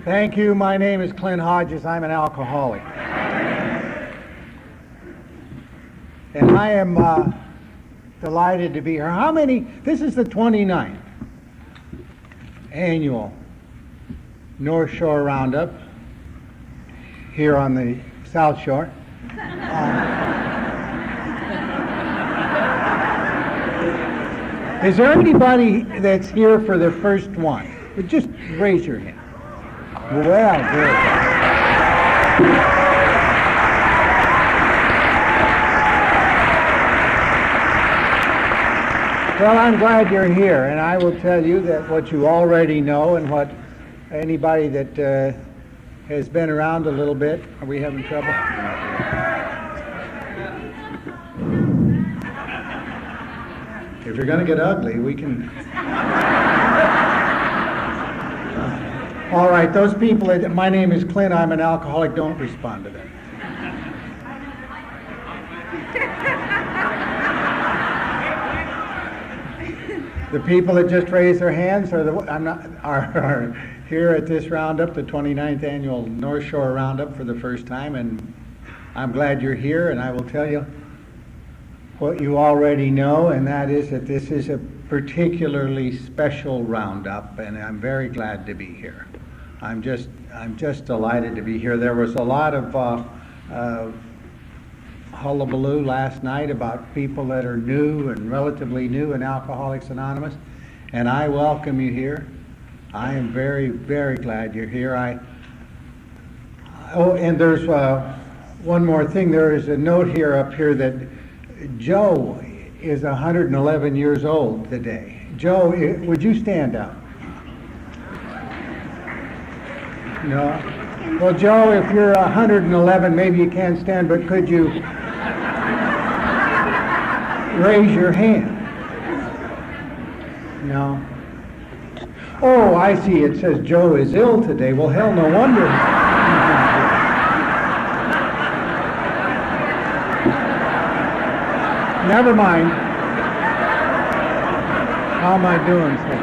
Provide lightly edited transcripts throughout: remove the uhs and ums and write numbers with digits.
Thank you. My name is Clint Hodges. I'm an alcoholic. And I am delighted to be here. How many? This is the 29th annual North Shore Roundup here on the South Shore. Is there anybody that's here for the first one? Just raise your hand. Well, good. Well, I'm glad you're here, and I will tell you that what you already know and what anybody that has been around a little bit. Are we having trouble? If you're going to get ugly, we can... All right, those people, my name is Clint, I'm an alcoholic, don't respond to that. The people that just raised their hands are here at this roundup, the 29th annual North Shore Roundup for the first time, and I'm glad you're here, and I will tell you what you already know, and that is that this is a particularly special roundup, and I'm very glad to be here. I'm just delighted to be here. There was a lot of hullabaloo last night about people that are new and relatively new in Alcoholics Anonymous, and I welcome you here. I am very, very glad you're here. Oh, and there's one more thing. There is a note here up here that Joe is 111 years old today. Joe, would you stand up? No? Well, Joe, if you're 111, maybe you can't stand, but could you raise your hand? No? Oh, I see. It says Joe is ill today. Well, hell, no wonder. Never mind. How am I doing, sir?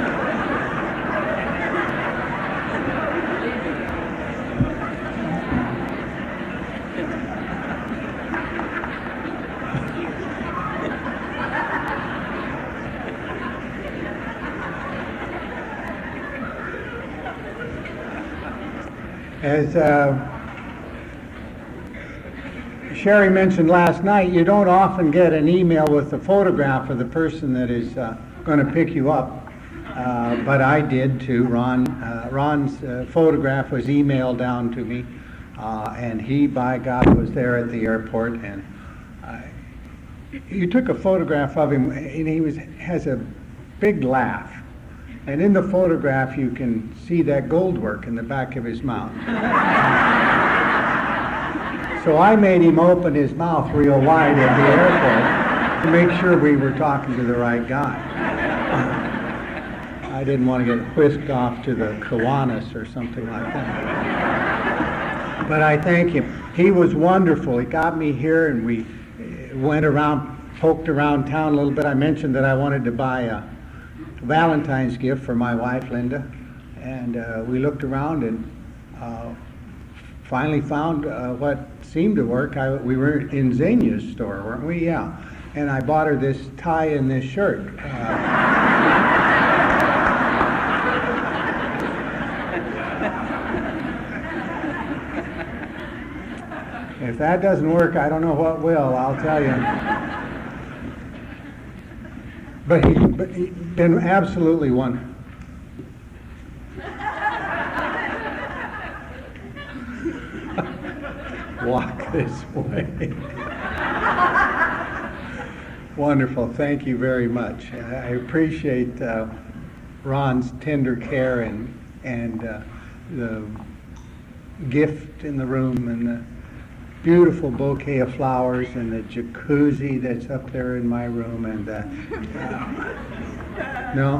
As Sherry mentioned last night, you don't often get an email with a photograph of the person that is going to pick you up, but I did too. Ron's photograph was emailed down to me, and he, by God, was there at the airport, and you took a photograph of him, and he has a big laugh. And in the photograph, you can see that gold work in the back of his mouth. So I made him open his mouth real wide at the airport to make sure we were talking to the right guy. I didn't want to get whisked off to the Kiwanis or something like that. But I thank him. He was wonderful. He got me here, and we went around, poked around town a little bit. I mentioned that I wanted to buy a Valentine's gift for my wife, Linda, and we looked around and finally found what seemed to work. We were in Xenia's store, weren't we? Yeah. And I bought her this tie and this shirt. If that doesn't work, I don't know what will, I'll tell you. But he's been absolutely wonderful. Walk this way. Wonderful. Thank you very much. I appreciate Ron's tender care and the gift in the room and the beautiful bouquet of flowers and the jacuzzi that's up there in my room and no?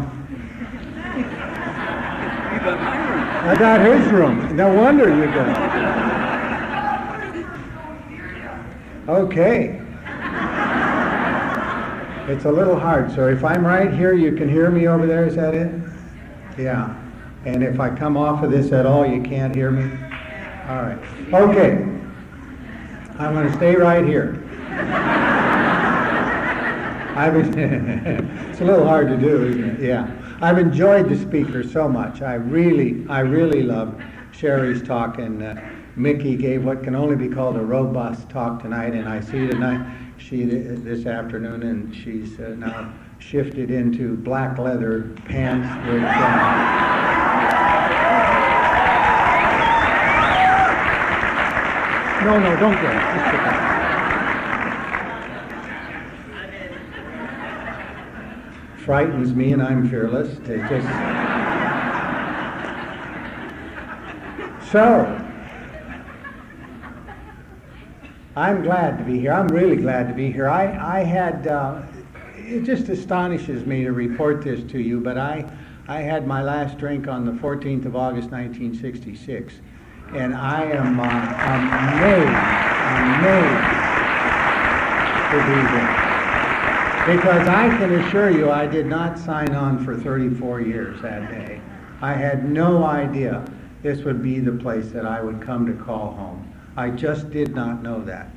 You got my room. I got his room. No wonder you got it. Okay. It's a little hard, so if I'm right here, you can hear me over there, is that it? Yeah. And if I come off of this at all, you can't hear me? All right. Okay. I'm going to stay right here. It's a little hard to do, isn't it? Yeah. I've enjoyed the speaker so much. I really loved Sherry's talk, and Mickey gave what can only be called a robust talk tonight, and I see tonight this afternoon, and she's now shifted into black leather pants with no, don't get it. Just sit down. Frightens me, and I'm fearless. It just so. I'm glad to be here. I'm really glad to be here. I had. It just astonishes me to report this to you, but I had my last drink on the 14th of August, 1966, and I am amazed to be here. Because I can assure you I did not sign on for 34 years that day. I had no idea this would be the place that I would come to call home. I just did not know that.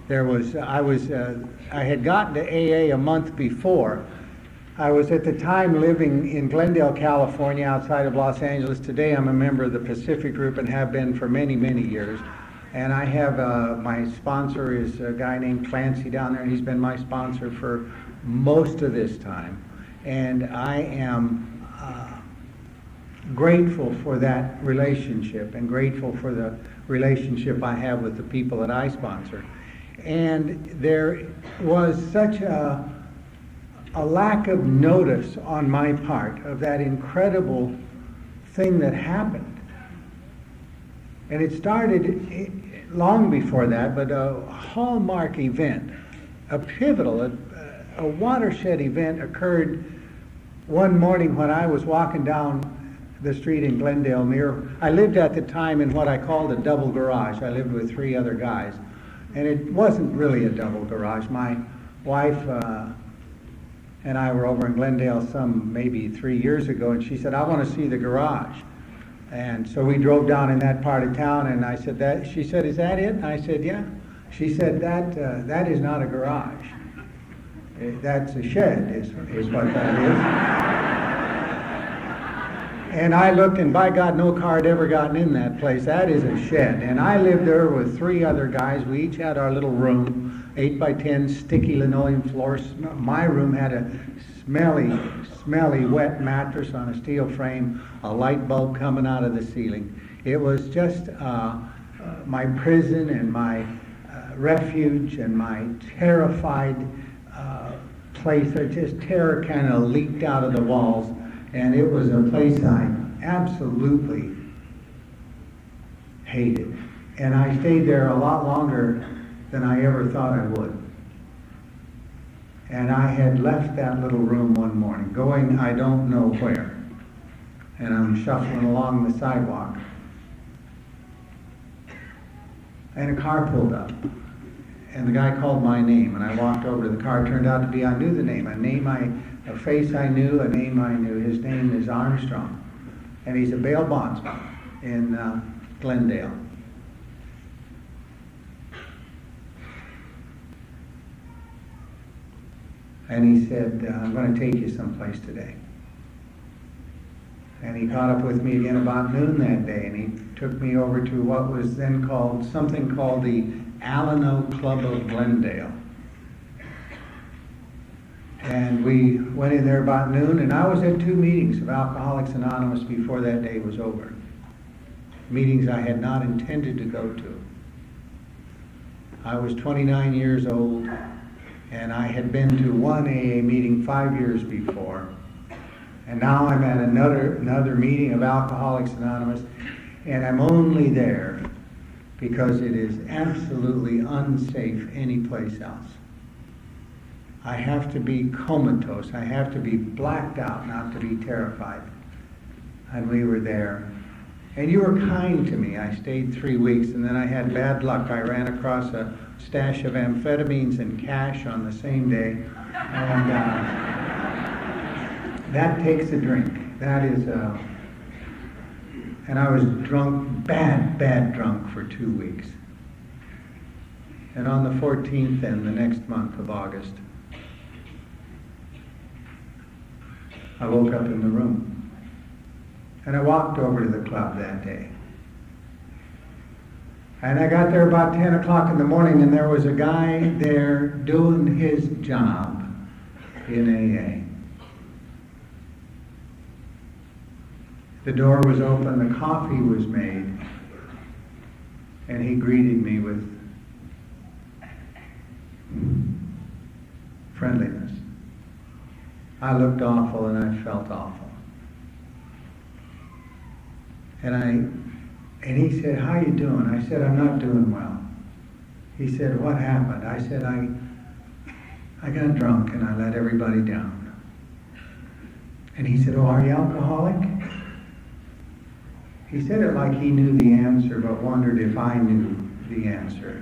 I had gotten to AA a month before. I was at the time living in Glendale, California, outside of Los Angeles. Today I'm a member of the Pacific Group and have been for many, many years. And I have, my sponsor is a guy named Clancy down there, and he's been my sponsor for most of this time. And I am grateful for that relationship and grateful for the relationship I have with the people that I sponsor. And there was such a lack of notice on my part of that incredible thing that happened. And it started long before that, but a hallmark event, a pivotal, a watershed event occurred one morning when I was walking down the street in Glendale I lived at the time in what I called a double garage. I lived with 3 other guys. And it wasn't really a double garage. My wife and I were over in Glendale maybe 3 years ago, and she said, I want to see the garage. And so we drove down in that part of town, and I said, she said, is that it? And I said, yeah. She said, that is not a garage. That's a shed, is what that is. And I looked, and by God, no car had ever gotten in that place. That is a shed. And I lived there with 3 other guys. We each had our little room, 8 by 10, sticky linoleum floors. My room had a smelly, wet mattress on a steel frame, a light bulb coming out of the ceiling. It was just my prison and my refuge and my terrified place. Just terror kind of leaked out of the walls. And it was a place I absolutely hated. And I stayed there a lot longer than I ever thought I would. And I had left that little room one morning, going I don't know where. And I'm shuffling along the sidewalk. And a car pulled up. And the guy called my name, and I walked over to the car. It turned out to be, I knew the name. A face I knew, a name I knew. His name is Armstrong. And he's a bail bondsman in Glendale. And he said, I'm going to take you someplace today. And he caught up with me again about noon that day, and he took me over to what was then something called the Alano Club of Glendale. And we went in there about noon, and I was at 2 meetings of Alcoholics Anonymous before that day was over. Meetings I had not intended to go to. I was 29 years old, and I had been to one AA meeting 5 years before. And now I'm at another meeting of Alcoholics Anonymous, and I'm only there because it is absolutely unsafe anyplace else. I have to be comatose. I have to be blacked out not to be terrified. And we were there. And you were kind to me. I stayed 3 weeks, and then I had bad luck. I ran across a stash of amphetamines and cash on the same day. And that takes a drink. That is And I was drunk, bad drunk for 2 weeks. And on the 14th and the next month of August, I woke up in the room. And I walked over to the club that day. And I got there about 10 o'clock in the morning, and there was a guy there doing his job in AA. The door was open, the coffee was made, and he greeted me with friendliness. I looked awful and I felt awful. And he said, "How you doing?" I said, "I'm not doing well." He said, "What happened?" I said, I got drunk and I let everybody down. And he said, "Oh, are you alcoholic?" He said it like he knew the answer, but wondered if I knew the answer.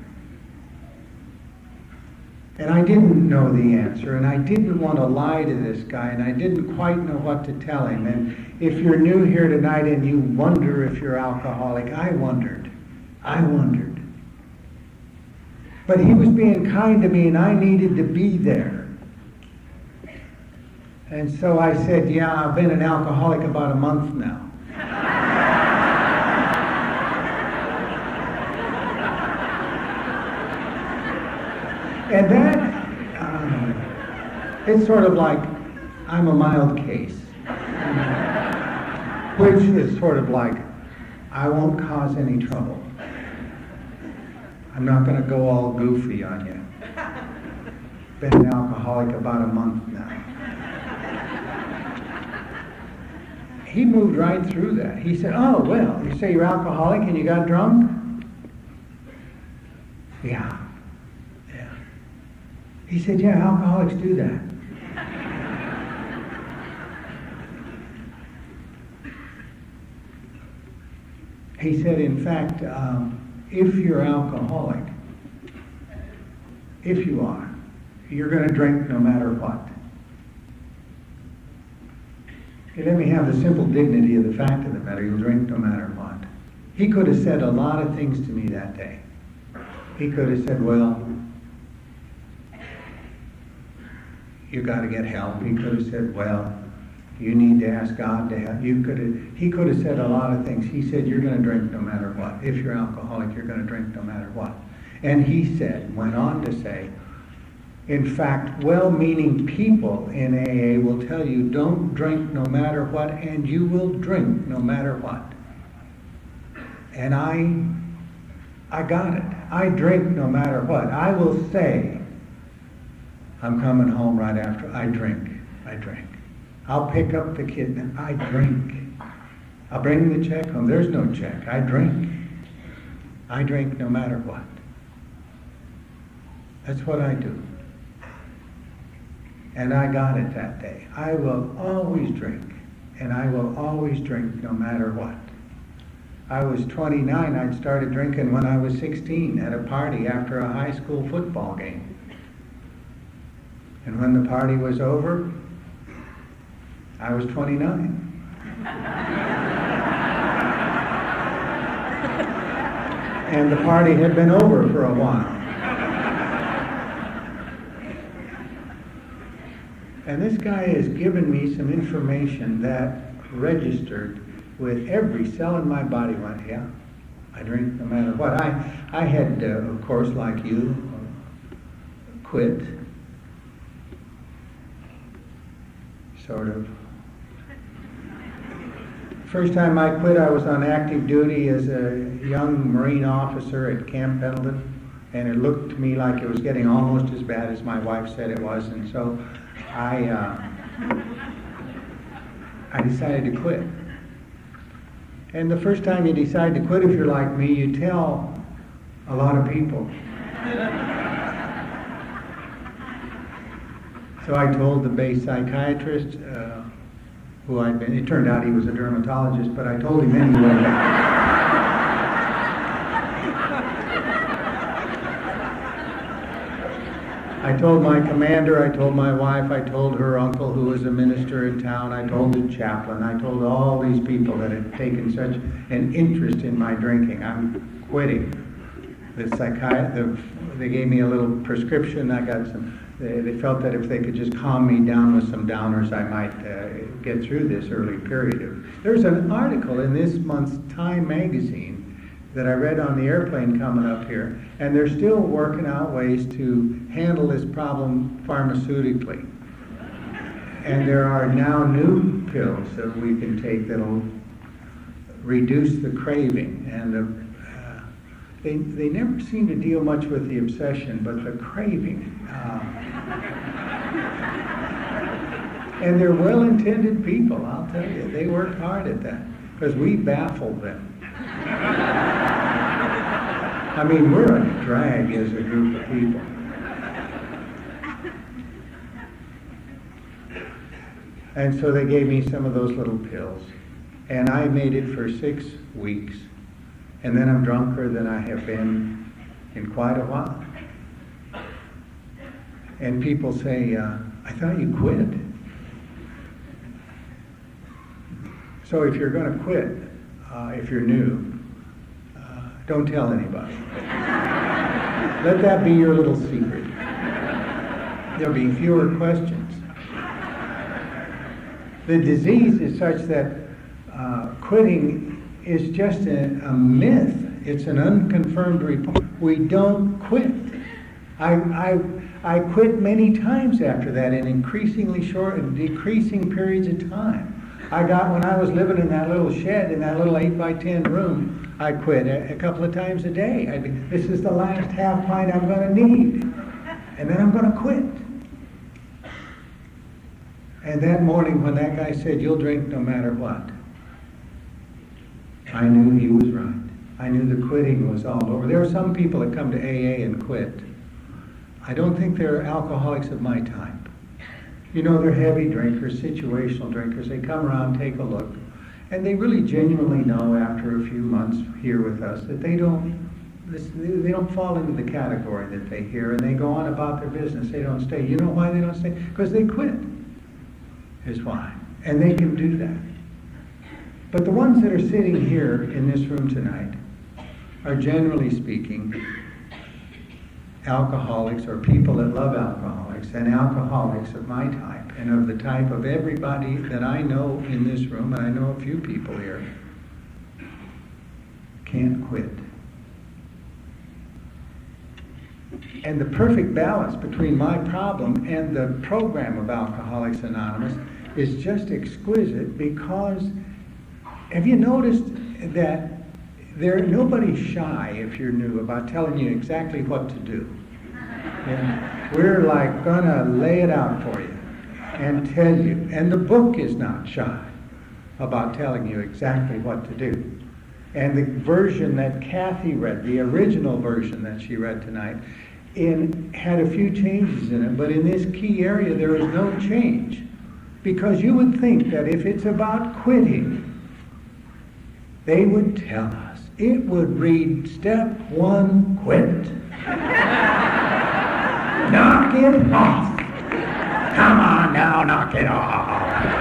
And I didn't know the answer, and I didn't want to lie to this guy, and I didn't quite know what to tell him. And if you're new here tonight and you wonder if you're alcoholic, I wondered. But he was being kind to me, and I needed to be there. And so I said, "Yeah, I've been an alcoholic about a month now." And that, it's sort of like I'm a mild case, which is sort of like I won't cause any trouble. I'm not going to go all goofy on you. Been an alcoholic about a month now. He moved right through that. He said, "Oh, well, you say you're alcoholic and you got drunk?" Yeah. He said, "Yeah, alcoholics do that." He said, "In fact, if you're alcoholic, if you are, you're going to drink no matter what." He let me have the simple dignity of the fact of the matter. You'll drink no matter what. He could have said a lot of things to me that day. He could have said, "Well, you got to get help." He could have said, "Well, you need to ask God to help." He could have said a lot of things. He said, "You're going to drink no matter what. If you're alcoholic, you're going to drink no matter what." And he went on to say, in fact, well-meaning people in AA will tell you, don't drink no matter what, and you will drink no matter what. And I got it. I drink no matter what. I will say, I'm coming home right after. I drink. I'll pick up the kid. I drink. I'll bring the check home. There's no check. I drink. I drink no matter what. That's what I do. And I got it that day. I will always drink. And I will always drink no matter what. I was 29. I'd started drinking when I was 16 at a party after a high school football game. And when the party was over, I was 29. And the party had been over for a while. And this guy has given me some information that registered with every cell in my body. Went, yeah, I drink no matter what. I had, of course, like you, quit. Sort of. First time I quit, I was on active duty as a young Marine officer at Camp Pendleton, and it looked to me like it was getting almost as bad as my wife said it was, and so I decided to quit. And the first time you decide to quit, if you're like me, you tell a lot of people. So I told the base psychiatrist, who I'd been, it turned out he was a dermatologist, but I told him anyway. I told my commander, I told my wife, I told her uncle who was a minister in town, I told the chaplain, I told all these people that had taken such an interest in my drinking. I'm quitting. They gave me a little prescription. I got some. They felt that if they could just calm me down with some downers, I might get through this early period. There's an article in this month's Time magazine that I read on the airplane coming up here, and they're still working out ways to handle this problem pharmaceutically. And there are now new pills that we can take that'll reduce the craving. And they never seem to deal much with the obsession, but the craving. And they're well-intended people, I'll tell you. They work hard at that, because we baffled them. I mean, we're a drag as a group of people. And so they gave me some of those little pills. And I made it for 6 weeks. And then I'm drunker than I have been in quite a while. And people say, I thought you quit. So if you're going to quit, if you're new, don't tell anybody. Let that be your little secret. There'll be fewer questions. The disease is such that quitting is just a myth. It's an unconfirmed report. We don't quit. I quit many times after that in increasingly short and decreasing periods of time. When I was living in that little shed, in that little 8x10 room, I quit a couple of times a day. This is the last half pint I'm going to need. And then I'm going to quit. And that morning when that guy said, you'll drink no matter what, I knew he was right. I knew the quitting was all over. There are some people that come to AA and quit. I don't think they're alcoholics of my type. You know, they're heavy drinkers, situational drinkers. They come around, take a look, and they really genuinely know after a few months here with us that they don't fall into the category that they hear, and they go on about their business. They don't stay. You know why they don't stay? Because they quit, is why. And they can do that. But the ones that are sitting here in this room tonight are, generally speaking, alcoholics or people that love alcoholics, and alcoholics of my type and of the type of everybody that I know in this room, and I know a few people here, can't quit. And the perfect balance between my problem and the program of Alcoholics Anonymous is just exquisite, because have you noticed that nobody's shy, if you're new, about telling you exactly what to do? And we're like gonna lay it out for you and tell you. And the book is not shy about telling you exactly what to do. And the version that Kathy read, the original version that she read tonight, had a few changes in it, but in this key area there is no change. Because you would think that if it's about quitting, they would tell us. It would read, step 1, quit. Knock it off. Come on now, knock it off.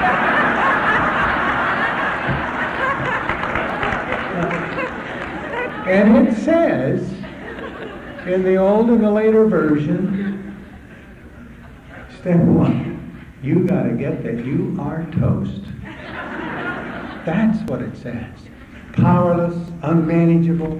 And it says, in the old and the later version, step 1, you got to get that you are toast. That's what it says. Powerless, unmanageable.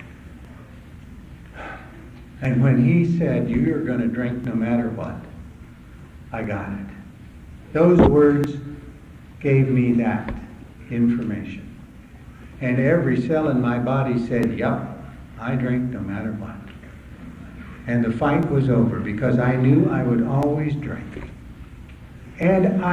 And when he said, you're going to drink no matter what, I got it. Those words gave me that information. And every cell in my body said, yup, I drink no matter what. And the fight was over, because I knew I would always drink. And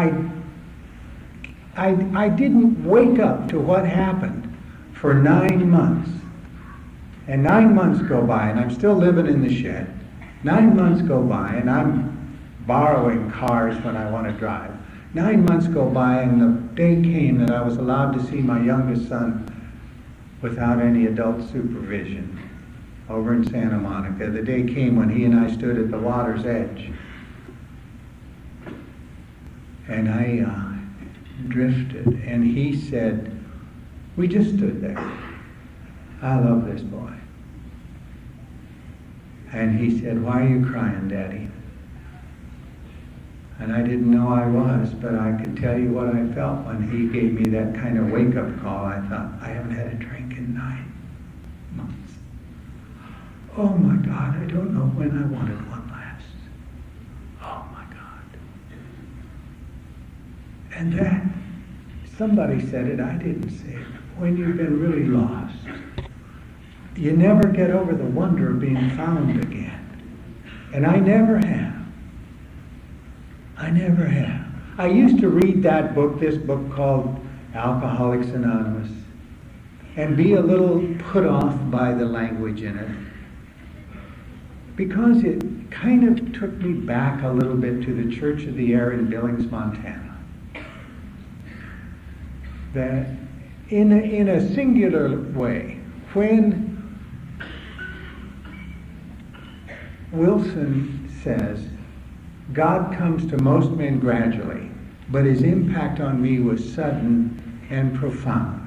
I didn't wake up to what happened for 9 months. And 9 months go by, and I'm still living in the shed. 9 months go by, and I'm borrowing cars when I want to drive. 9 months go by, and the day came that I was allowed to see my youngest son without any adult supervision. over in Santa Monica. The day came when he and I stood at the water's edge. And I drifted, and he said, we just stood there. I love this boy. And he said, why are you crying, Daddy? And I didn't know I was, but I could tell you what I felt when he gave me that kind of wake-up call. I thought, I haven't had a drink in 9 months. Oh my God, I don't know when I wanted one last. Oh my God. And that, somebody said it, I didn't say it. When you've been really lost, you never get over the wonder of being found again. And I never have. I never have. I used to read that book, this book called Alcoholics Anonymous, and be a little put off by the language in it, because it kind of took me back a little bit to the Church of the Air in Billings, Montana. That in a singular way, when Wilson says, God comes to most men gradually, but his impact on me was sudden and profound,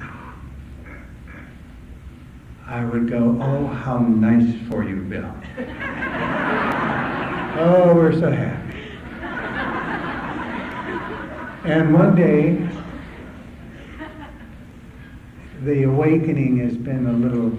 I would go, oh, how nice for you, Bill. Oh, we're so happy. And one day, the awakening has been a little,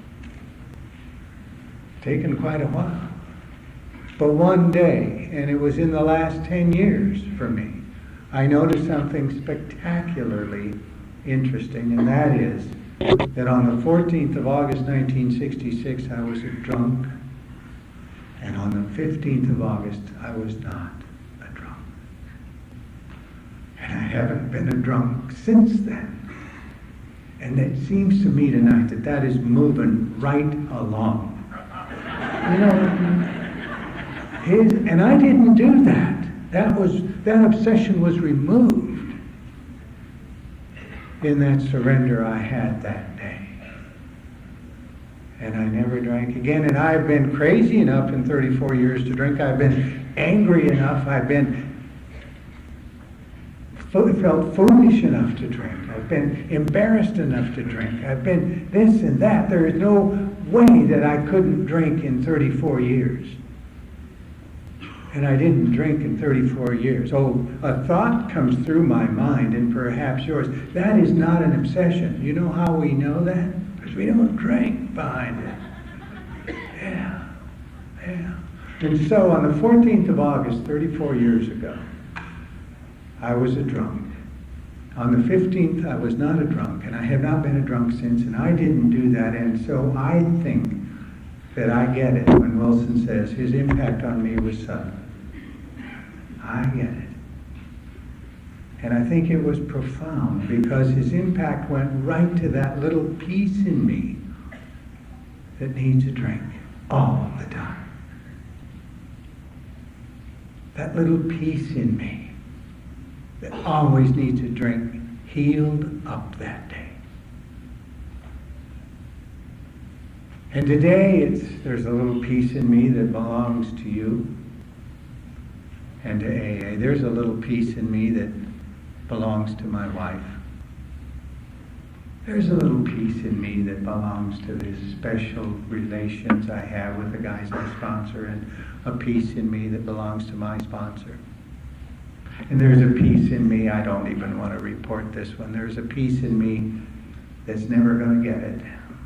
taken quite a while. But one day, and it was in the last 10 years for me, I noticed something spectacularly interesting, and that is that on the 14th of August 1966 I was a drunk, and on the 15th of August I was not a drunk. And I haven't been a drunk since then. And it seems to me tonight that that is moving right along. You know, and I didn't do that. That obsession was removed in that surrender I had that day. And I never drank again. And I've been crazy enough in 34 years to drink. I've been angry enough. I've been felt foolish enough to drink. I've been embarrassed enough to drink. I've been this and that. There is no way that I couldn't drink in 34 years. And I didn't drink in 34 years. Oh, a thought comes through my mind, and perhaps yours. That is not an obsession. You know how we know that? Because we don't drink behind it. Yeah. And so on the 14th of August, 34 years ago, I was a drunk. On the 15th, I was not a drunk, and I have not been a drunk since, and I didn't do that. And so I think that I get it when Wilson says his impact on me was sudden. I get it. And I think it was profound because his impact went right to that little piece in me that needs a drink all the time. That little piece in me that always needs a drink healed up that day. And today there's a little piece in me that belongs to you and to AA. There's a little piece in me that belongs to my wife. There's a little piece in me that belongs to the special relations I have with the guys I sponsor, and a piece in me that belongs to my sponsor. And there's a piece in me, I don't even want to report this one, there's a piece in me that's never going to get it.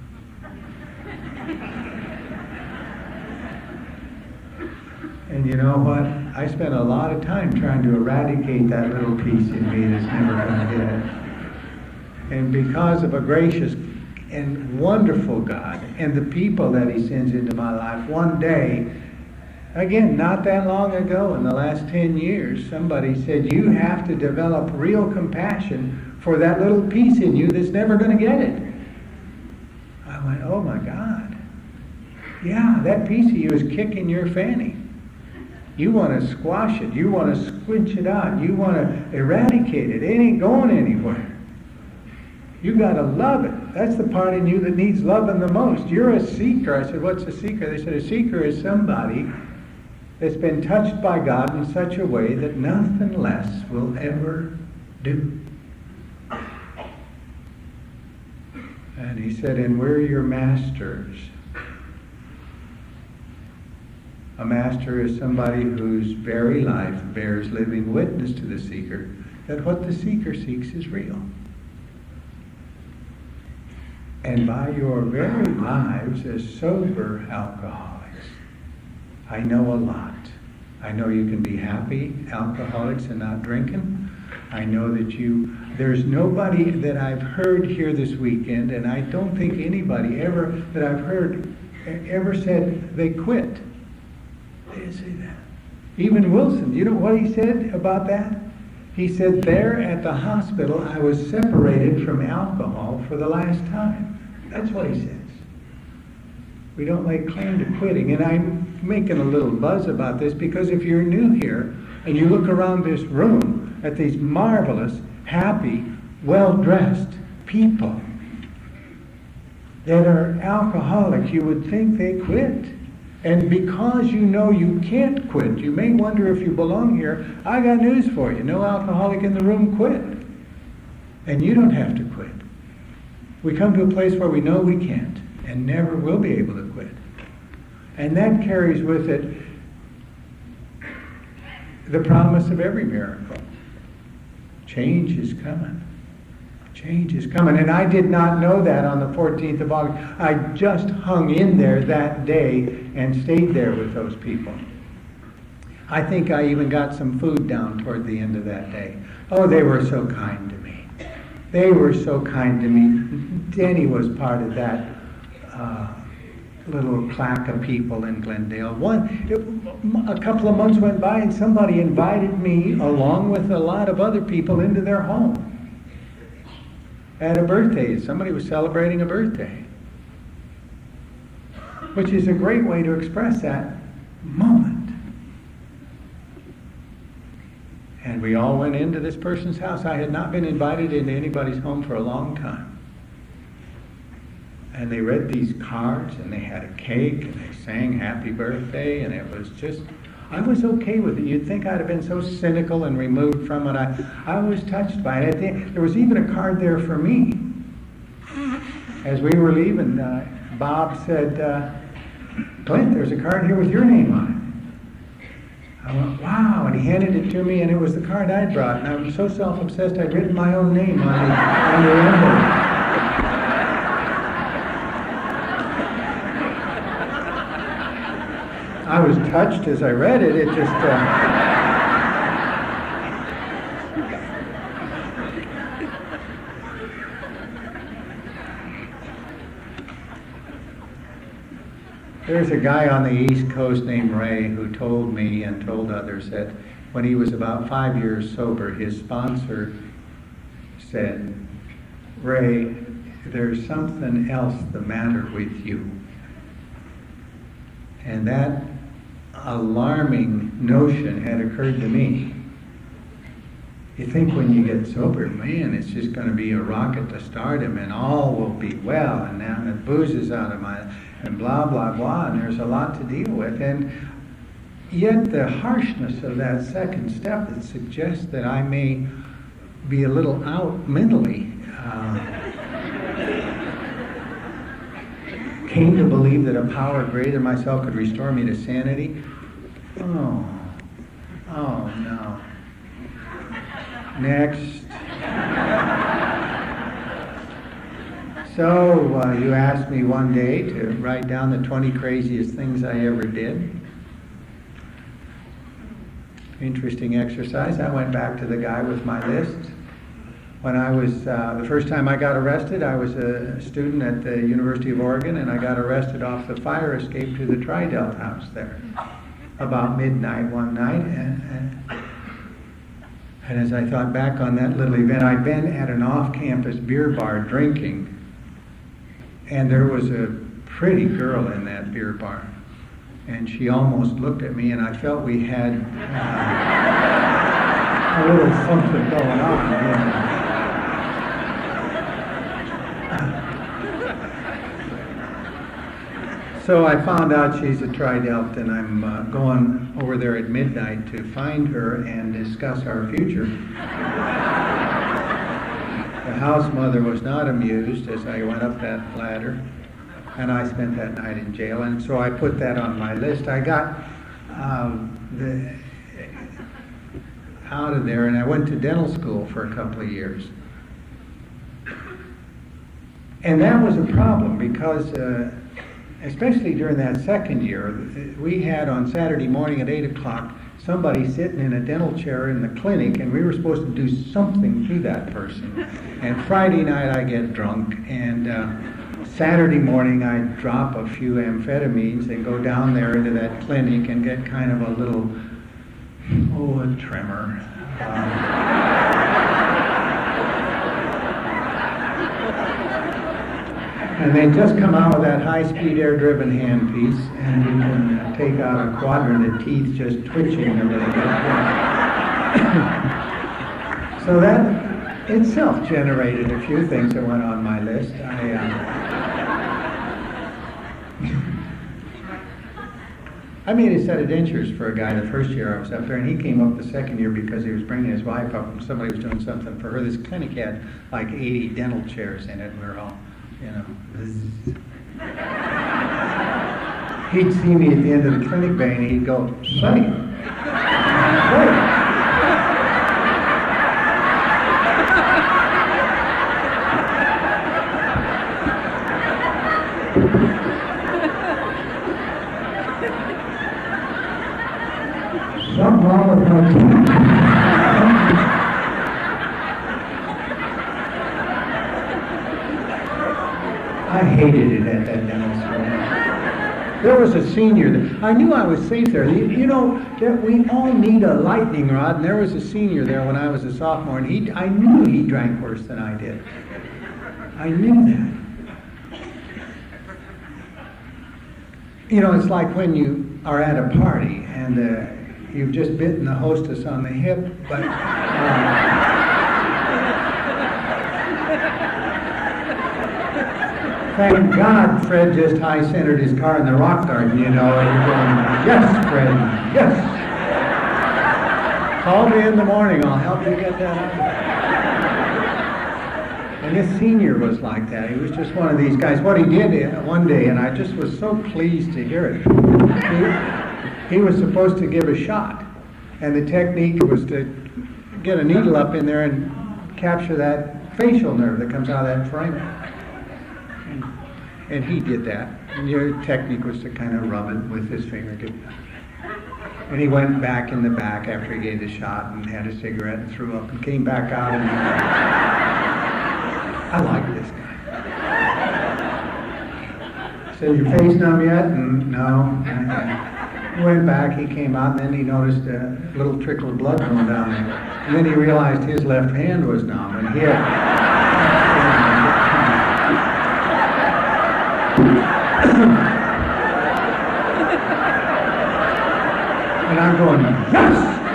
And you know what? I spent a lot of time trying to eradicate that little piece in me that's never going to get it. And because of a gracious and wonderful God and the people that He sends into my life, one day, again, not that long ago, in the last 10 years, somebody said, you have to develop real compassion for that little piece in you that's never going to get it. I went, oh my God. Yeah, that piece of you is kicking your fanny. You want to squash it. You want to squinch it out. You want to eradicate it. It ain't going anywhere. You got to love it. That's the part in you that needs loving the most. You're a seeker. I said, what's a seeker? They said, a seeker is somebody that's been touched by God in such a way that nothing less will ever do. And he said, and we're your masters. A master is somebody whose very life bears living witness to the seeker that what the seeker seeks is real. And by your very lives as sober alcoholics, I know a lot. I know you can be happy alcoholics and not drinking. I know that there's nobody that I've heard here this weekend, and I don't think anybody ever that I've heard ever said they quit. They didn't say that. Even Wilson, you know what he said about that? He said, there at the hospital, I was separated from alcohol for the last time. That's what he says. We don't lay claim to quitting. And I'm making a little buzz about this because if you're new here and you look around this room at these marvelous, happy, well-dressed people that are alcoholics, you would think they quit. And because you know you can't quit, you may wonder if you belong here. I got news for you. No alcoholic in the room quit. And you don't have to quit. We come to a place where we know we can't and never will be able to quit. And that carries with it the promise of every miracle. Change is coming. Change is coming. And I did not know that on the 14th of August. I just hung in there that day and stayed there with those people. I think I even got some food down toward the end of that day. Oh, they were so kind to me. They were so kind to me. Denny was part of that little claque of people in Glendale. A couple of months went by and somebody invited me, along with a lot of other people, into their home at a birthday. Somebody was celebrating a birthday, which is a great way to express that moment. And we all went into this person's house. I had not been invited into anybody's home for a long time. And they read these cards, and they had a cake, and they sang happy birthday, and it was just, I was okay with it. You'd think I'd have been so cynical and removed from it. I was touched by it. There was even a card there for me. As we were leaving, Bob said, Clint, there's a card here with your name on it. I went, wow, and he handed it to me, and it was the card I'd brought. And I was so self-obsessed, I'd written my own name on the envelope. I was touched as I read it. It just... There's a guy on the East Coast named Ray who told me and told others that when he was about 5 years sober, his sponsor said, Ray, there's something else the matter with you. And that alarming notion had occurred to me. You think when you get sober, man, it's just going to be a rocket to stardom and all will be well, and now the booze is out of my, and blah, blah, blah, and there's a lot to deal with. And yet the harshness of that second step that suggests that I may be a little out mentally came to believe that a power greater than myself could restore me to sanity. Oh no. Next. So you asked me one day to write down the 20 craziest things I ever did. Interesting exercise. I went back to the guy with my list. When I was, the first time I got arrested, I was a student at the University of Oregon, and I got arrested off the fire escape to the Tridelt house there about midnight one night. And as I thought back on that little event, I'd been at an off-campus beer bar drinking, and there was a pretty girl in that beer bar. And she almost looked at me, and I felt we had a little something going on. So I found out she's a Tri-Delt, and I'm going over there at midnight to find her and discuss our future. The house mother was not amused as I went up that ladder, and I spent that night in jail, and so I put that on my list. I got out of there, and I went to dental school for a couple of years. And that was a problem because, especially during that second year, we had on Saturday morning at 8 o'clock somebody sitting in a dental chair in the clinic, and we were supposed to do something to that person. And Friday night I get drunk, and Saturday morning I drop a few amphetamines and go down there into that clinic and get kind of a little, a tremor. And they just come out with that high-speed air-driven handpiece, and you can take out a quadrant of teeth just twitching a little bit. So that itself generated a few things that went on my list. I made a set of dentures for a guy the first year I was up there, and he came up the second year because he was bringing his wife up, and somebody was doing something for her. This clinic had like 80 dental chairs in it, and we were all, he'd see me at the end of the clinic bay, and he'd go, "Sonny, wait." Something wrong with my teeth. I hated it at that dental school. There was a senior that I knew I was safe there. You know that we all need a lightning rod, and there was a senior there when I was a sophomore, and I knew he drank worse than I did. I knew that. You know, it's like when you are at a party and you've just bitten the hostess on the hip, but thank God Fred just high-centered his car in the rock garden, and you're going, "Yes, Fred, yes. Call me in the morning, I'll help you get that out." And this senior was like that. He was just one of these guys. What he did one day, and I just was so pleased to hear it, he was supposed to give a shot, and the technique was to get a needle up in there and capture that facial nerve that comes out of that foramen. And he did that. And your technique was to kind of rub it with his fingertip. And he went back in the back after he gave the shot and had a cigarette and threw up and came back out. And I like this guy. I said, "Your face numb yet?" And no. He went back, he came out, and then he noticed a little trickle of blood going down there. And then he realized his left hand was numb, and he had... And I'm going, "Yes!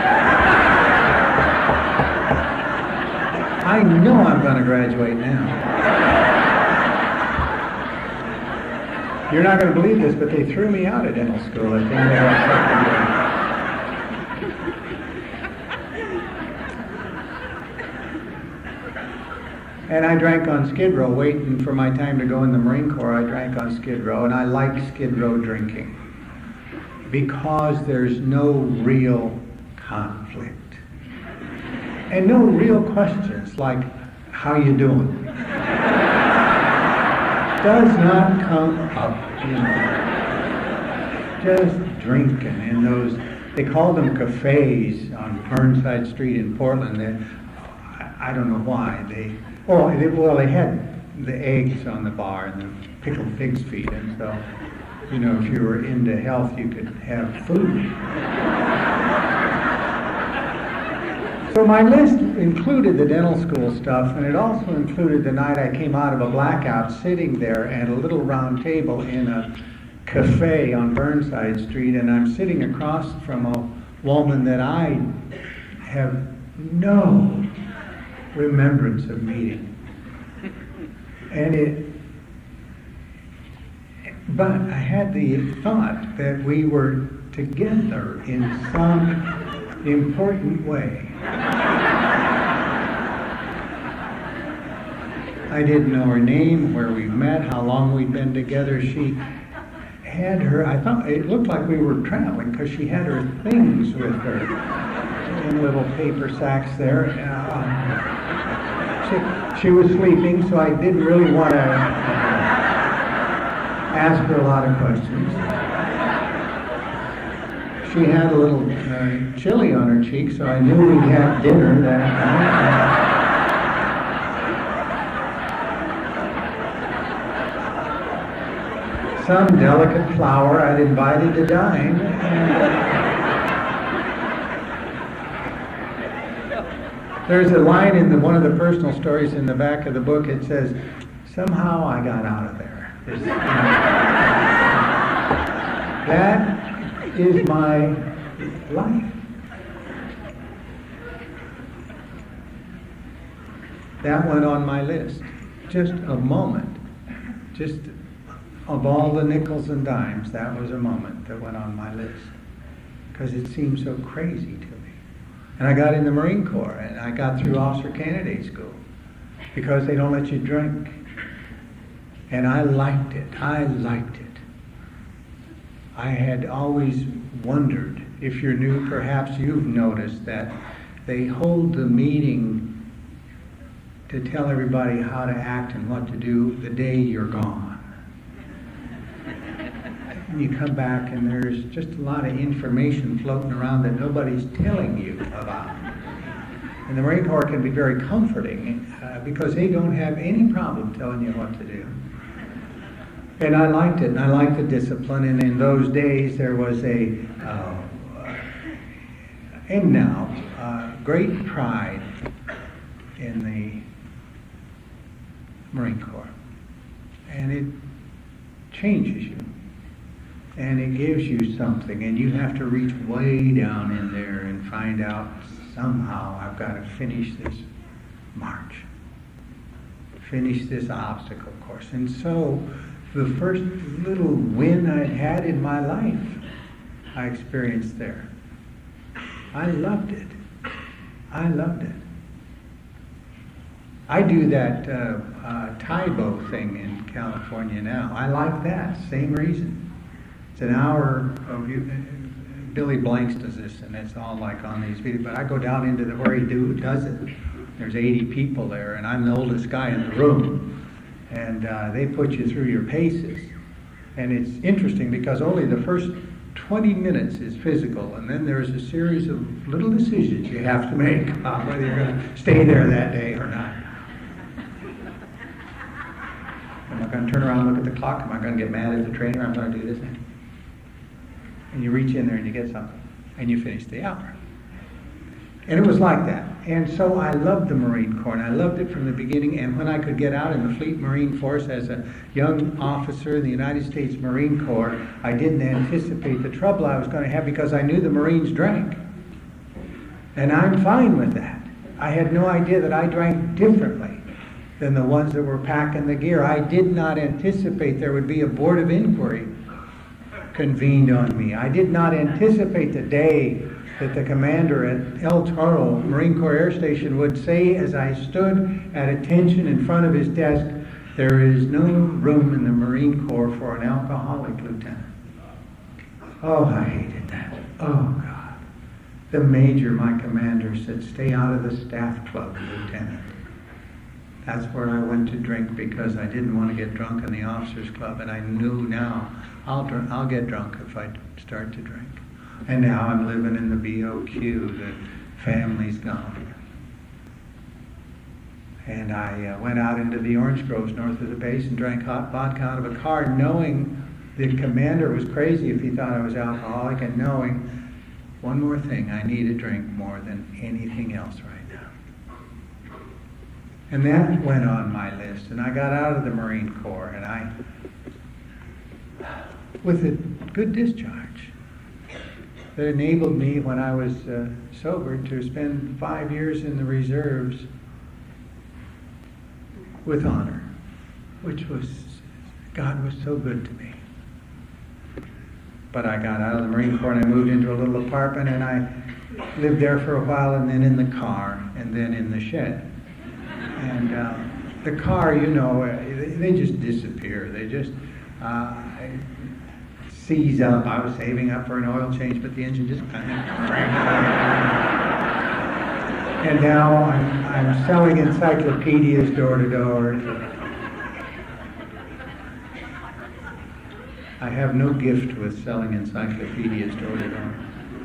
I know I'm going to graduate now." You're not going to believe this, but they threw me out of dental school. I think they had something to do. And I drank on Skid Row, waiting for my time to go in the Marine Corps. I drank on Skid Row, and I like Skid Row drinking because there's no real conflict and no real questions like, "How you doing?" Does not come up, Just drinking in those, they called them cafes on Burnside Street in Portland. I don't know why. They had the eggs on the bar and the pickled pig's feet, and so, if you were into health, you could have food. So my list included the dental school stuff, and it also included the night I came out of a blackout sitting there at a little round table in a cafe on Burnside Street, and I'm sitting across from a woman that I have no remembrance of meeting. And But I had the thought that we were together in some important way. I didn't know her name, where we met, how long we'd been together. She had her, I thought it looked like we were traveling because she had her things with her in little paper sacks there. She was sleeping, so I didn't really want to ask her a lot of questions. She had a little chili on her cheek, so I knew we'd have dinner that night. Some delicate flower I'd invited to dine. There's a line in one of the personal stories in the back of the book. It says, "Somehow I got out of there." That is my life. That went on my list. Just a moment. Just of all the nickels and dimes, that was a moment that went on my list. Because it seemed so crazy to me. And I got in the Marine Corps, and I got through officer candidate school. Because they don't let you drink. And I liked it. I liked it. I had always wondered, if you're new, perhaps you've noticed that they hold the meeting to tell everybody how to act and what to do the day you're gone. And you come back and there's just a lot of information floating around that nobody's telling you about. And the Marine Corps can be very comforting because they don't have any problem telling you what to do. And I liked it, and I liked the discipline, and in those days there was and now, great pride in the Marine Corps. And it changes you. And it gives you something, and you have to reach way down in there and find out somehow I've got to finish this march, finish this obstacle course. And so the first little win I'd had in my life, I experienced there. I loved it. I loved it. I do that Taibo thing in California now. I like that, same reason. It's an hour of Billy Blanks does this, and it's all like on these videos. But I go down into where he does it. There's 80 people there, and I'm the oldest guy in the room. And they put you through your paces. And it's interesting because only the first 20 minutes is physical, and then there's a series of little decisions you have to make about whether you're going to stay there that day or not. Am I going to turn around and look at the clock? Am I going to get mad at the trainer? I'm going to do this. And you reach in there and you get something. And you finish the hour. And it was like that. And so I loved the Marine Corps, and I loved it from the beginning. And when I could get out in the Fleet Marine Force as a young officer in the United States Marine Corps, I didn't anticipate the trouble I was going to have because I knew the Marines drank. And I'm fine with that. I had no idea that I drank differently than the ones that were packing the gear. I did not anticipate there would be a board of inquiry convened on me. I did not anticipate the day that the commander at El Toro Marine Corps Air Station would say as I stood at attention in front of his desk, "There is no room in the Marine Corps for an alcoholic lieutenant." Oh, I hated that. Oh, God. The major, my commander, said, "Stay out of the staff club, lieutenant." That's where I went to drink because I didn't want to get drunk in the officers' club, and I knew now I'll get drunk if I start to drink. And now I'm living in the BOQ. The family's gone. And I went out into the orange groves north of the base and drank hot vodka out of a car, knowing the commander was crazy if he thought I was alcoholic, and knowing one more thing, I need a drink more than anything else right now. And that went on my list. And I got out of the Marine Corps, and with a good discharge that enabled me, when I was sober, to spend 5 years in the reserves with honor, which was, God was so good to me. but I got out of the Marine Corps and I moved into a little apartment, and I lived there for a while, and then in the car, and then in the shed. And the car, you know, they just disappear. They just seize up. I was saving up for an oil change, but the engine just kind of cranked out. And now I'm selling encyclopedias door to door. I have no gift with selling encyclopedias door to door.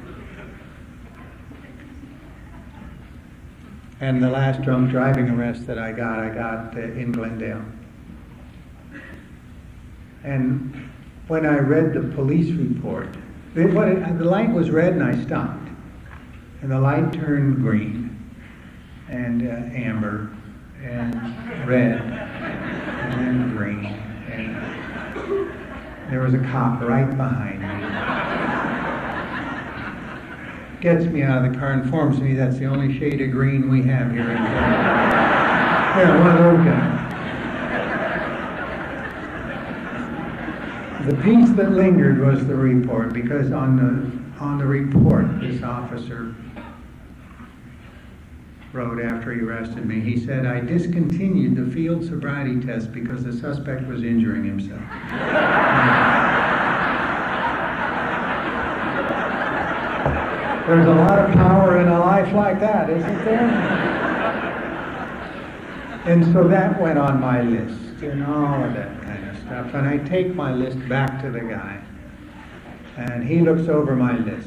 And the last drunk driving arrest that I got in Glendale. And when I read the police report, the light was red and I stopped. And the light turned green and amber and red and then green. And there was a cop right behind me. Gets me out of the car, informs me that's the only shade of green we have here in town. Yeah, one of those guys. The piece that lingered was the report, because on the report, this officer wrote after he arrested me. He said, "I discontinued the field sobriety test because the suspect was injuring himself." There's a lot of power in a life like that, isn't there? And so that went on my list and all of that kind of stuff. And I take my list back to the guy, and he looks over my list.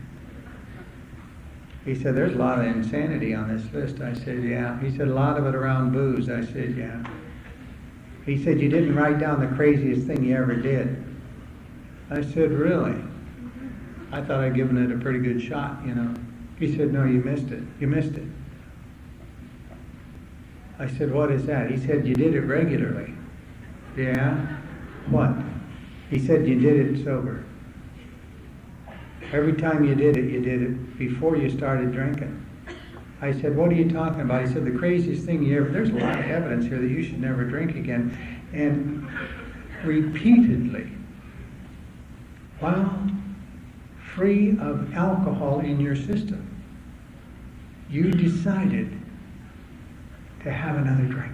He said, "There's a lot of insanity on this list." I said, "Yeah." He said, "A lot of it around booze." I said, "Yeah." He said, "You didn't write down the craziest thing you ever did." I said, "Really? I thought I'd given it a pretty good shot, you know." He said, "No, you missed it. You missed it." I said, "What is that?" He said, "You did it regularly." "Yeah? What?" He said, "You did it sober. Every time you did it before you started drinking." I said, "What are you talking about?" He said, "The craziest thing you ever..." There's a lot of evidence here that you should never drink again. And repeatedly, while free of alcohol in your system, you decided to have another drink.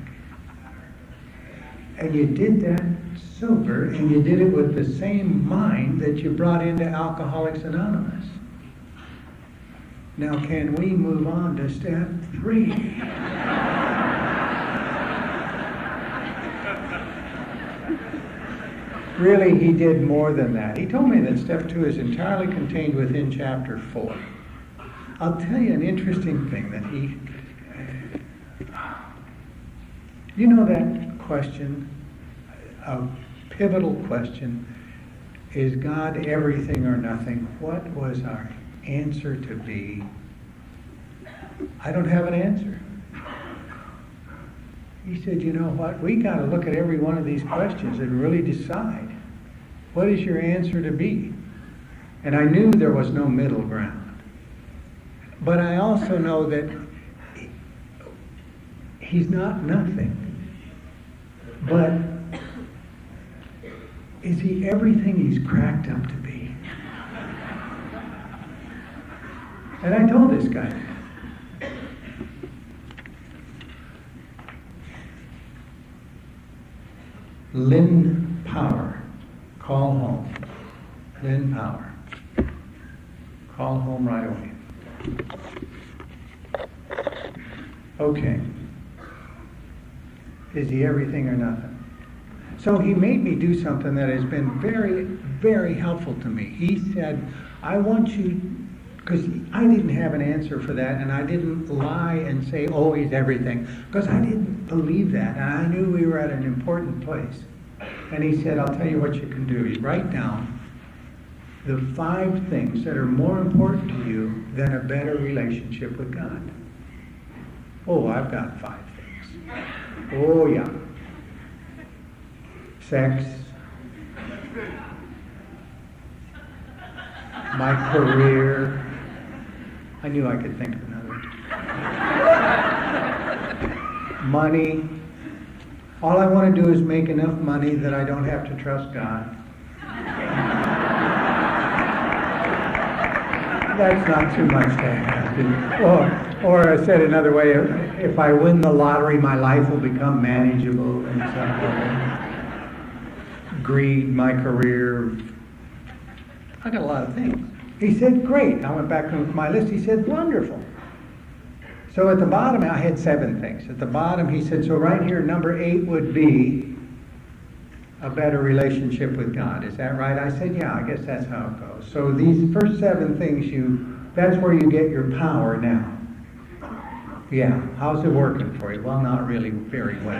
And you did that sober, and you did it with the same mind that you brought into Alcoholics Anonymous. Now, can we move on to step 3? Really, he did more than that. He told me that step 2 is entirely contained within chapter 4. I'll tell you an interesting thing that he... You know that question, a pivotal question, is God everything or nothing? What was our answer to be? I don't have an answer. He said, "You know what? We got to look at every one of these questions and really decide, what is your answer to be?" And I knew there was no middle ground. But I also know that he's not nothing. But is he everything he's cracked up to be? And I told this guy, Lynn Power, call home. Lynn Power, call home right away. Okay. Is he everything or nothing? So he made me do something that has been very, very helpful to me. He said, "I want you," because I didn't have an answer for that, and I didn't lie and say, "Oh, he's everything," because I didn't believe that, and I knew we were at an important place. And he said, "I'll tell you what you can do. You write down the 5 things that are more important to you than a better relationship with God." Oh, I've got 5 things. Oh, yeah. Sex, my career. I knew I could think of another. Money. All I want to do is make enough money that I don't have to trust God. That's not too much to ask. Or said another way, if I win the lottery, my life will become manageable in some way. Greed, my career. I got a lot of things. He said, great. I went back to my list. He said, wonderful. So at the bottom, I had 7 things. At the bottom, he said, so right here, number 8 would be a better relationship with God. Is that right? I said, yeah, I guess that's how it goes. So these first 7 things, that's where you get your power now. Yeah, how's it working for you? Well, not really very well.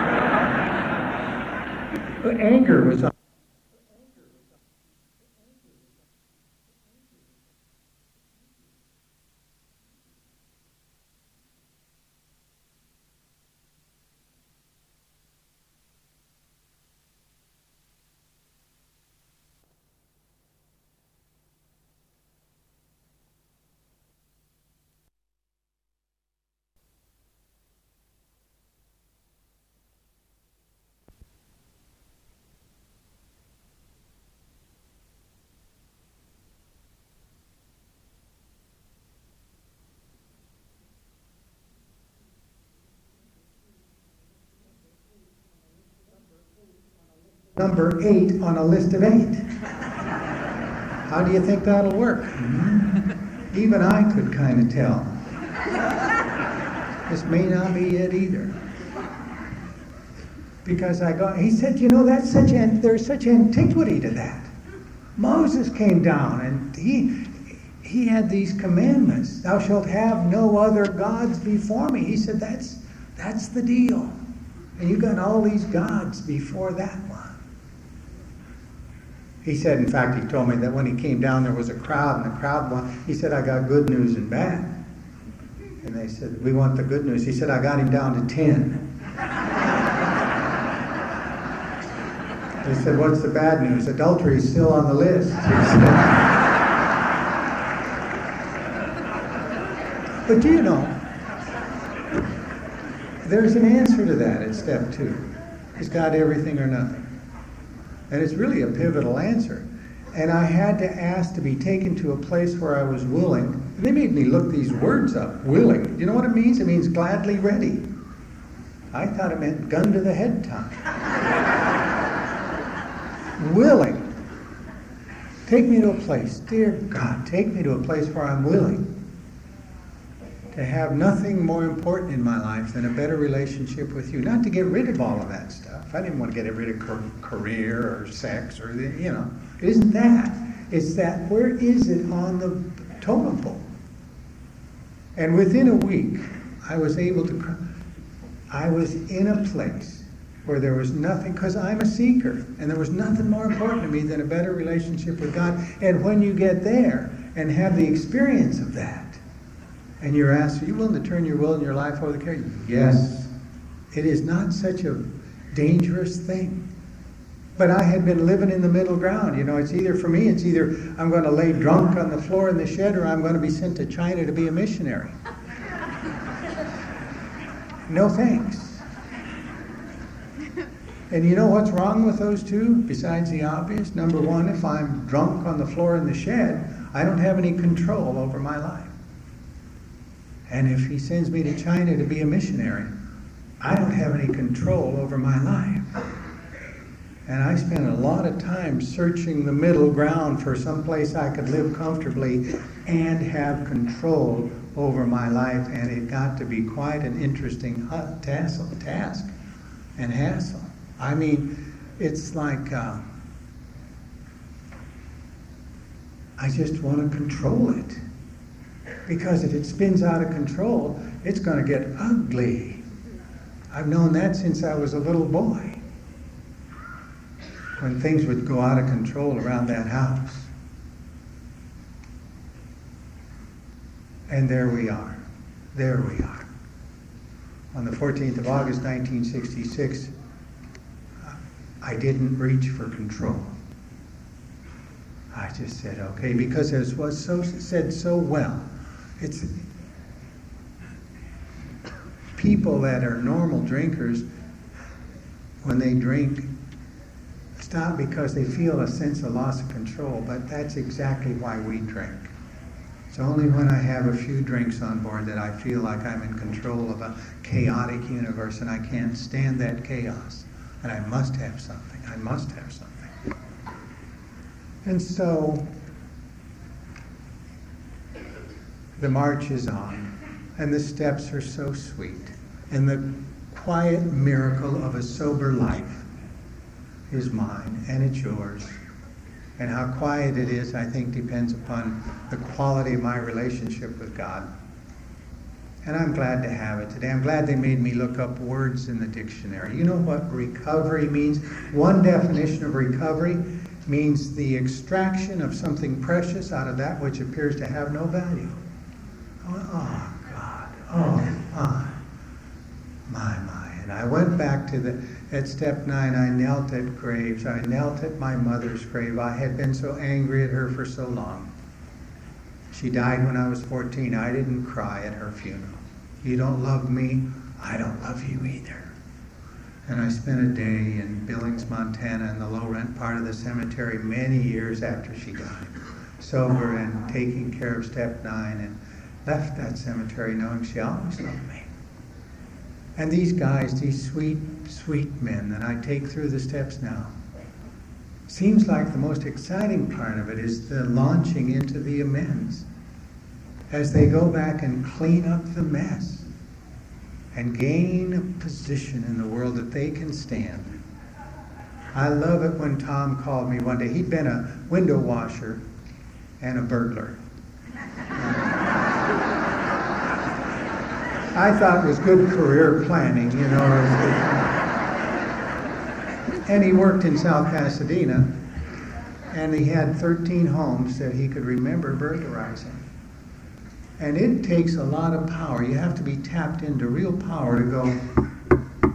But anger was on. Number 8 on a list of 8. How do you think that'll work? Even I could kind of tell. This may not be it either. Because he said, there's such antiquity to that. Moses came down and he had these commandments. Thou shalt have no other gods before me. He said, that's the deal. And you got all these gods before that one. He said, in fact, he told me that when he came down, there was a crowd, and the crowd he said, I got good news and bad. And they said, we want the good news. He said, I got him down to 10. They said, what's the bad news? Adultery is still on the list. But do you know, there's an answer to that at step 2. Is God everything or nothing? And it's really a pivotal answer. And I had to ask to be taken to a place where I was willing. And they made me look these words up. Willing. You know what it means? It means gladly ready. I thought it meant gun to the head time. Willing. Take me to a place. Dear God, take me to a place where I'm willing to have nothing more important in my life than a better relationship with you. Not to get rid of all of that stuff. I didn't want to get rid of career or sex or, It isn't that. It's that, where is it on the totem pole? And within a week, I was in a place where there was nothing, because I'm a seeker, and there was nothing more important to me than a better relationship with God. And when you get there and have the experience of that, and you're asked, are you willing to turn your will and your life over to the care? Yes. It is not such a dangerous thing. But I had been living in the middle ground. It's either I'm going to lay drunk on the floor in the shed, or I'm going to be sent to China to be a missionary. No thanks. And you know what's wrong with those two, besides the obvious? Number 1, if I'm drunk on the floor in the shed, I don't have any control over my life. And if he sends me to China to be a missionary, I don't have any control over my life. And I spent a lot of time searching the middle ground for some place I could live comfortably and have control over my life. And it got to be quite an interesting task and hassle. I mean, it's like I just want to control it. Because if it spins out of control, it's going to get ugly. I've known that since I was a little boy. When things would go out of control around that house. And there we are. There we are. On the 14th of August, 1966, I didn't reach for control. I just said, okay, because it was said so well. It's people that are normal drinkers, when they drink, stop because they feel a sense of loss of control, but that's exactly why we drink. It's only when I have a few drinks on board that I feel like I'm in control of a chaotic universe, and I can't stand that chaos. And I must have something. I must have something. And so the march is on, and the steps are so sweet. And the quiet miracle of a sober life is mine, and it's yours. And how quiet it is, I think, depends upon the quality of my relationship with God. And I'm glad to have it today. I'm glad they made me look up words in the dictionary. You know what recovery means? One definition of recovery means the extraction of something precious out of that which appears to have no value. Oh, God. Oh, my. And I went back to at step 9, I knelt at graves. I knelt at my mother's grave. I had been so angry at her for so long. She died when I was 14. I didn't cry at her funeral. You don't love me, I don't love you either. And I spent a day in Billings, Montana, in the low-rent part of the cemetery many years after she died, sober and taking care of step 9, and left that cemetery knowing she always loved me. And these guys, these sweet, sweet men that I take through the steps now, seems like the most exciting part of it is the launching into the amends as they go back and clean up the mess and gain a position in the world that they can stand. I love it when Tom called me one day. He'd been a window washer and a burglar. I thought it was good career planning, you know. And he worked in South Pasadena, and he had 13 homes that he could remember burglarizing. And it takes a lot of power. You have to be tapped into real power to go,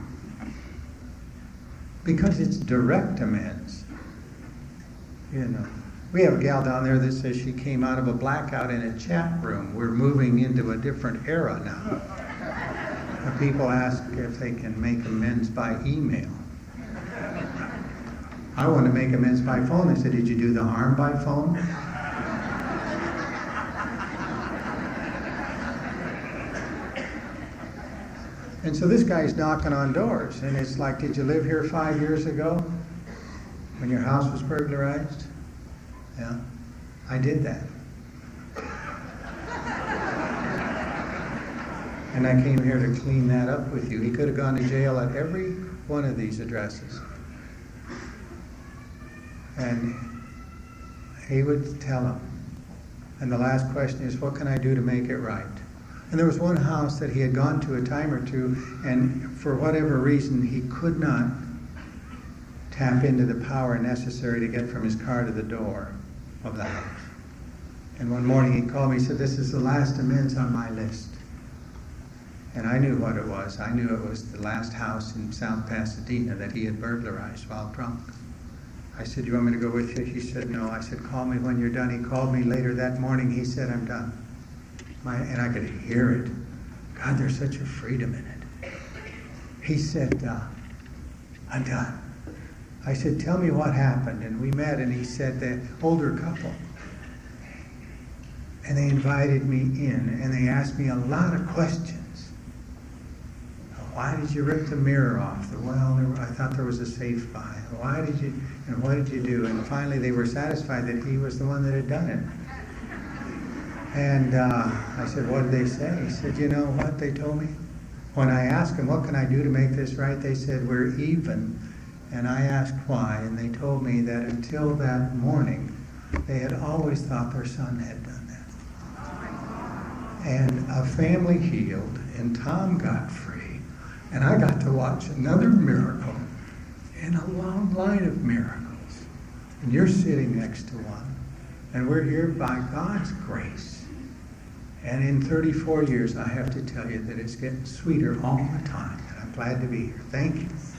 because it's direct amends. You know, we have a gal down there that says she came out of a blackout in a chat room. We're moving into a different era now. People ask if they can make amends by email. I want to make amends by phone. They said, did you do the harm by phone? And so this guy's knocking on doors, and it's like, did you live here 5 years ago when your house was burglarized? Yeah, I did that. And I came here to clean that up with you. He could have gone to jail at every one of these addresses. And he would tell them. And the last question is, what can I do to make it right? And there was one house that he had gone to a time or two, and for whatever reason, he could not tap into the power necessary to get from his car to the door of the house. And one morning he called me, he said, this is the last amends on my list. And I knew what it was. I knew it was the last house in South Pasadena that he had burglarized while drunk. I said, you want me to go with you? He said, no. I said, call me when you're done. He called me later that morning. He said, I'm done. And I could hear it. God, there's such a freedom in it. He said, I'm done. I said, tell me what happened. And we met, and he said, the older couple. And they invited me in, and they asked me a lot of questions. Why did you rip the mirror off? Well, I thought there was a safe by. Why did you, and what did you do? And finally they were satisfied that he was the one that had done it. And I said, what did they say? He said, you know what they told me? When I asked them, what can I do to make this right? They said, we're even. And I asked why, and they told me that until that morning, they had always thought their son had done that. And a family healed, and Tom got free. And I got to watch another miracle in a long line of miracles. And you're sitting next to one. And we're here by God's grace. And in 34 years, I have to tell you that it's getting sweeter all the time. And I'm glad to be here. Thank you.